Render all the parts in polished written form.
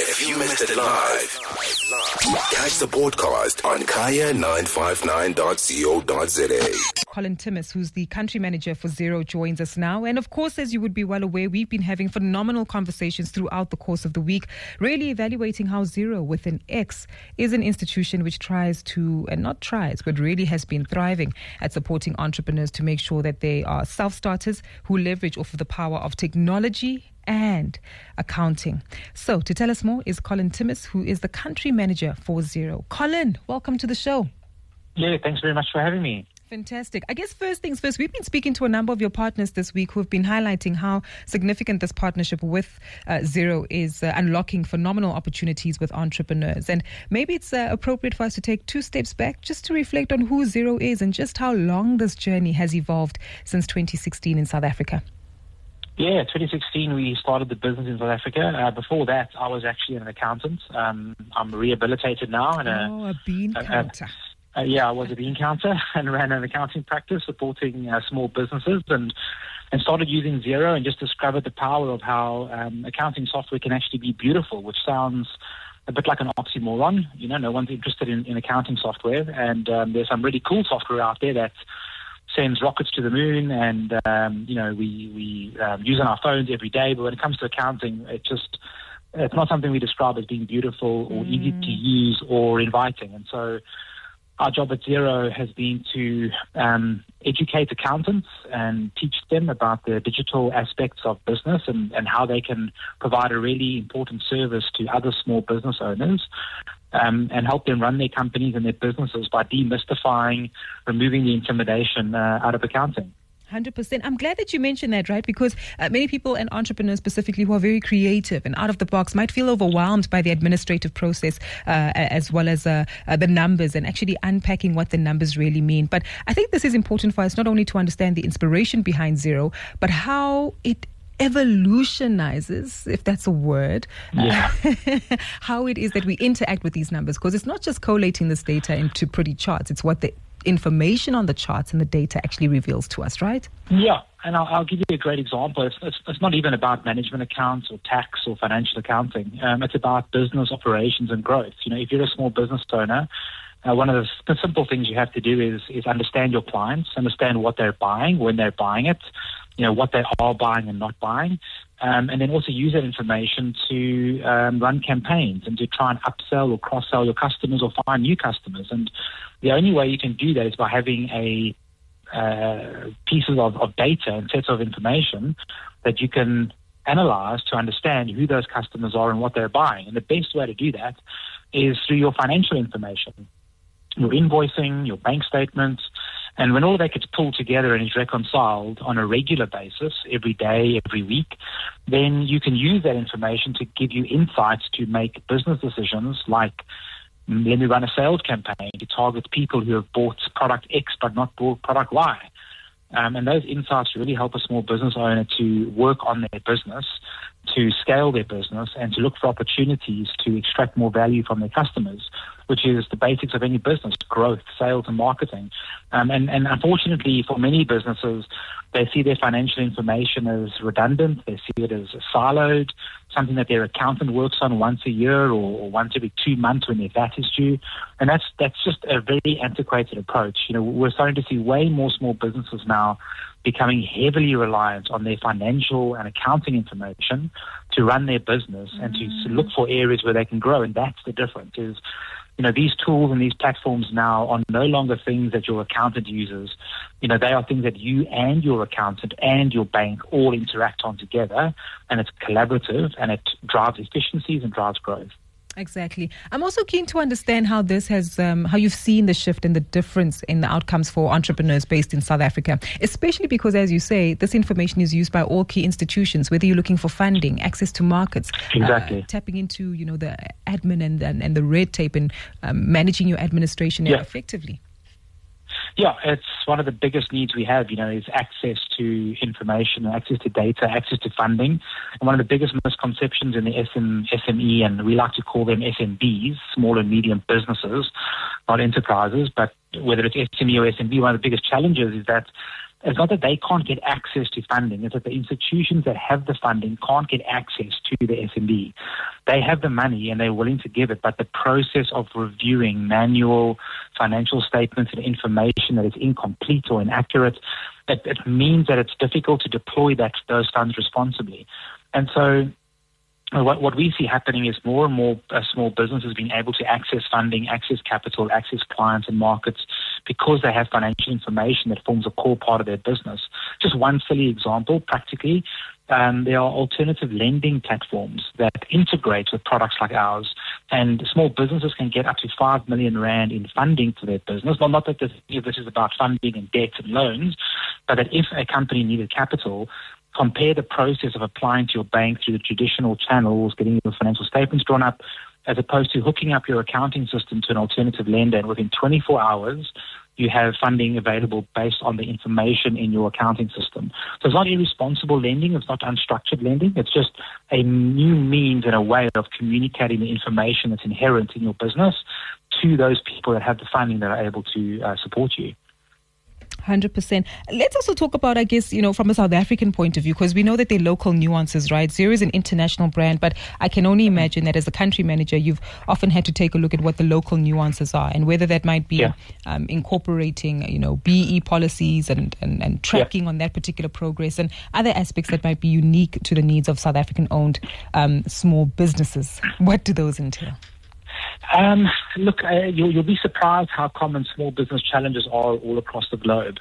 If you missed it live, catch the podcast on kaya959.co.za. Colin Timmis, who's the country manager for Xero, joins us now. And of course, as you would be well aware, we've been having phenomenal conversations throughout the course of the week, really evaluating how Xero with an X is an institution which tries to, and not tries, but really has been thriving at supporting entrepreneurs to make sure that they are self-starters who leverage off of the power of technology and accounting. So to tell us more is Colin Timmis, who is the country manager for Xero. Colin, welcome to the show. Yeah, thanks very much for having me. Fantastic. I guess first things first, we've been speaking to a number of your partners this week who have been highlighting how significant this partnership with Xero is unlocking phenomenal opportunities with entrepreneurs. And maybe it's appropriate for us to take two steps back just to reflect on who Xero is and just how long this journey has evolved since 2016 in South Africa. Yeah, 2016 we started the business in South Africa. Before that, I was actually an accountant. I'm rehabilitated now. And a bean counter. I was a bean counter and ran an accounting practice supporting small businesses and started using Xero and just discovered the power of how accounting software can actually be beautiful, which sounds a bit like an oxymoron. You know, no one's interested in accounting software, and there's some really cool software out there that sends rockets to the moon, and we use on our phones every day. But when it comes to accounting, it's not something we describe as being beautiful or easy to use or inviting. And so our job at Xero has been to educate accountants and teach them about the digital aspects of business and how they can provide a really important service to other small business owners. And help them run their companies and their businesses by demystifying, removing the intimidation out of accounting. 100%. I'm glad that you mentioned that, right? Because many people and entrepreneurs specifically who are very creative and out of the box might feel overwhelmed by the administrative process as well as the numbers and actually unpacking what the numbers really mean. But I think this is important for us not only to understand the inspiration behind Xero, but how it evolutionizes, if that's a word, how it is that we interact with these numbers, because it's not just collating this data into pretty charts, it's what the information on the charts and the data actually reveals to us, right? Yeah, and I'll give you a great example. It's not even about management accounts or tax or financial accounting. It's about business operations and growth. You know, if you're a small business owner, one of the simple things you have to do is understand your clients, understand what they're buying, when they're buying it, you know, what they are buying and not buying, and then also use that information to run campaigns and to try and upsell or cross-sell your customers or find new customers. And the only way you can do that is by having pieces of data and sets of information that you can analyze to understand who those customers are and what they're buying. And the best way to do that is through your financial information, your invoicing, your bank statements. And when all of that gets pulled together and is reconciled on a regular basis, every day, every week, then you can use that information to give you insights to make business decisions like, let me run a sales campaign to target people who have bought product X but not bought product Y. And those insights really help a small business owner to work on their business, to scale their business, and to look for opportunities to extract more value from their customers, which is the basics of any business: growth, sales, and marketing. And unfortunately, for many businesses, they see their financial information as redundant. They see it as siloed, something that their accountant works on once a year or once every 2 months when their VAT is due. And that's just a very antiquated approach. You know, we're starting to see way more small businesses now becoming heavily reliant on their financial and accounting information to run their business and to look for areas where they can grow. And that's the difference is, you know, these tools and these platforms now are no longer things that your accountant uses. You know, they are things that you and your accountant and your bank all interact on together, and it's collaborative and it drives efficiencies and drives growth. Exactly. I'm also keen to understand how this has, how you've seen the shift and the difference in the outcomes for entrepreneurs based in South Africa, especially because, as you say, this information is used by all key institutions, whether you're looking for funding, access to markets, tapping into, you know, the admin and the red tape and managing your administration effectively. Yeah, it's one of the biggest needs we have, you know, is access to information, access to data, access to funding. And one of the biggest misconceptions in the SME, and we like to call them SMBs, small and medium businesses, not enterprises, but whether it's SME or SMB, one of the biggest challenges is that it's not that they can't get access to funding, it's that the institutions that have the funding can't get access to the SMB. they have the money and they're willing to give it, but the process of reviewing manual financial statements and information that is incomplete or inaccurate, it means that it's difficult to deploy those funds responsibly. And so what we see happening is more and more small businesses being able to access funding, access capital, access clients and markets because they have financial information that forms a core part of their business. Just one silly example, practically, there are alternative lending platforms that integrate with products like ours, and small businesses can get up to 5 million rand in funding for their business. Well, not that this is about funding and debt and loans, but that if a company needed capital, compare the process of applying to your bank through the traditional channels, getting your financial statements drawn up, as opposed to hooking up your accounting system to an alternative lender, and within 24 hours, you have funding available based on the information in your accounting system. So it's not irresponsible lending, it's not unstructured lending, it's just a new means and a way of communicating the information that's inherent in your business to those people that have the funding that are able to support you. 100%. Let's also talk about, I guess, from a South African point of view, because we know that there are local nuances, right? Xero is an international brand, but I can only imagine that as a country manager, you've often had to take a look at what the local nuances are and whether that might be incorporating, BE policies and tracking on that particular progress and other aspects that might be unique to the needs of South African-owned small businesses. What do those entail? Look, you'll be surprised how common small business challenges are all across the globe.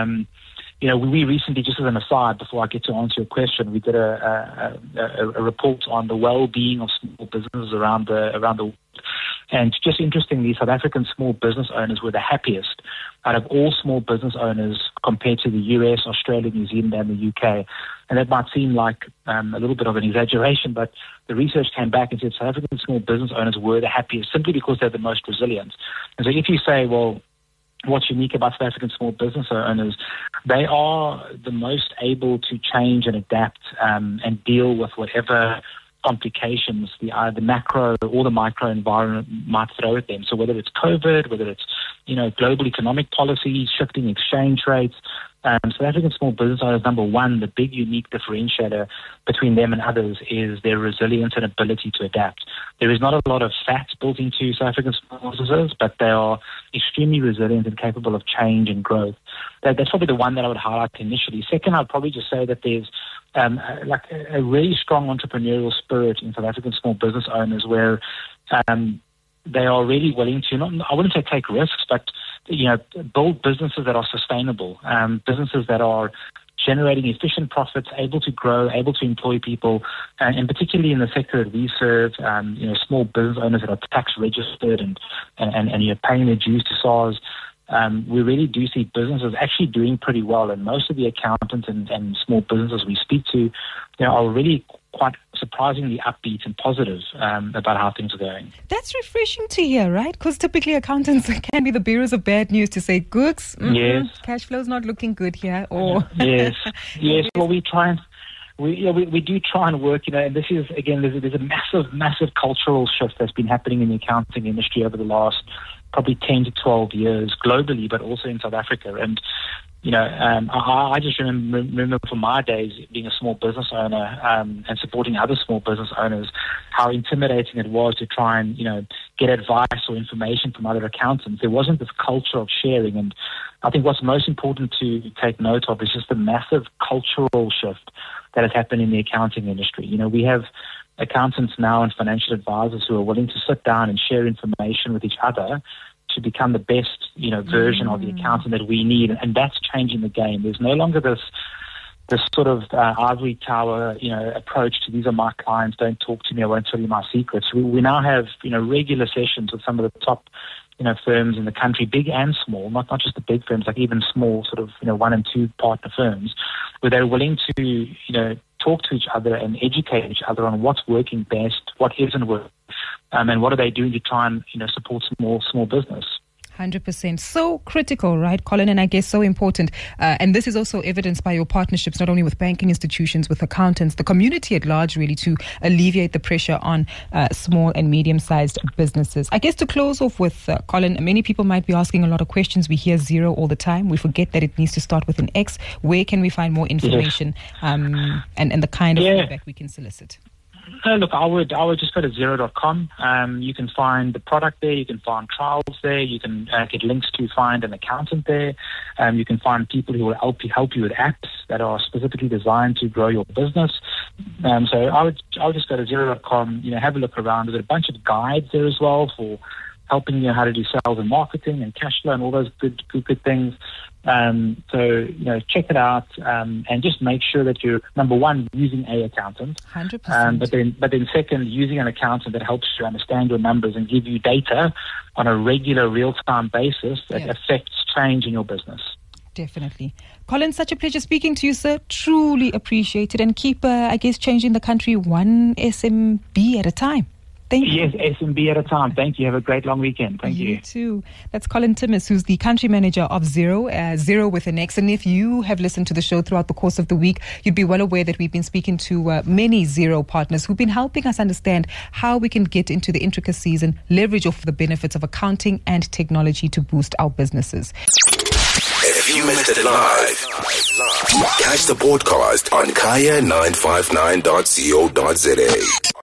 We recently, just as an aside, before I get to answer your question, we did a report on the well-being of small businesses around the world. And just interestingly, South African small business owners were the happiest out of all small business owners compared to the US, Australia, New Zealand, and the UK. And that might seem like a little bit of an exaggeration, but the research came back and said South African small business owners were the happiest simply because they're the most resilient. And so if you say, well, what's unique about South African small business owners, they are the most able to change and adapt and deal with whatever complications the macro or the micro environment might throw at them. So whether it's COVID, whether it's global economic policies, shifting exchange rates, South African small business owners, number one, the big unique differentiator between them and others is their resilience and ability to adapt. There is not a lot of fat built into South African small businesses, but they are extremely resilient and capable of change and growth. That's probably the one that I would highlight initially. Second, I'd probably just say that there's a really strong entrepreneurial spirit in South African small business owners where they are really willing to, I wouldn't say take risks, but build businesses that are sustainable, businesses that are generating efficient profits, able to grow, able to employ people, and particularly in the sector that we serve, small business owners that are tax registered and you're paying their dues to SARS. We really do see businesses actually doing pretty well, and most of the accountants and small businesses we speak to, are really quite surprisingly upbeat and positive about how things are going. That's refreshing to hear, right? Because typically accountants can be the bearers of bad news to say, Gooks, yes, cash flow's not looking good here. Or yes. Well, we try and we do try and work, and this is, again, there's a massive cultural shift that's been happening in the accounting industry over the last probably 10 to 12 years globally, but also in South Africa. And I just remember from my days being a small business owner and supporting other small business owners, how intimidating it was to try and, get advice or information from other accountants. There wasn't this culture of sharing. And I think what's most important to take note of is just the massive cultural shift that has happened in the accounting industry. We have accountants now and financial advisors who are willing to sit down and share information with each other to become the best, version of the accountant that we need. And that's changing the game. There's no longer this sort of ivory tower, approach to these are my clients, don't talk to me, I won't tell you my secrets. We now have, regular sessions with some of the top, firms in the country, big and small, not just the big firms, like even small sort of, 1 and 2 partner firms, where they're willing to, talk to each other and educate each other on what's working best, what isn't working, and what are they doing to try and, support small business. 100%. So critical, right, Colin? And I guess so important. And this is also evidenced by your partnerships, not only with banking institutions, with accountants, the community at large, really, to alleviate the pressure on small and medium-sized businesses. I guess to close off with, Colin, many people might be asking a lot of questions. We hear Xero all the time. We forget that it needs to start with an X. Where can we find more information and the kind of feedback we can solicit? Look, I would just go to Xero.com. You can find the product there. You can find trials there. You can get links to find an accountant there. You can find people who will help you with apps that are specifically designed to grow your business. So I would just go to Xero.com. Have a look around. There's a bunch of guides there as well for helping you how to do sales and marketing and cash flow and all those good things. So check it out, and just make sure that you're, number one, using an accountant. 100%. But then second, using an accountant that helps you understand your numbers and give you data on a regular, real-time basis that affects change in your business. Definitely. Colin, such a pleasure speaking to you, sir. Truly appreciate it. And keep, changing the country one SMB at a time. Thank you. Yes, SMB at a time. Thank you. Have a great long weekend. Thank you. You too. That's Colin Timmis, who's the country manager of Xero, Xero with an X. And if you have listened to the show throughout the course of the week, you'd be well aware that we've been speaking to many Xero partners who've been helping us understand how we can get into the intricacies and leverage off the benefits of accounting and technology to boost our businesses. If you missed it live, catch the podcast on kaya959.co.za.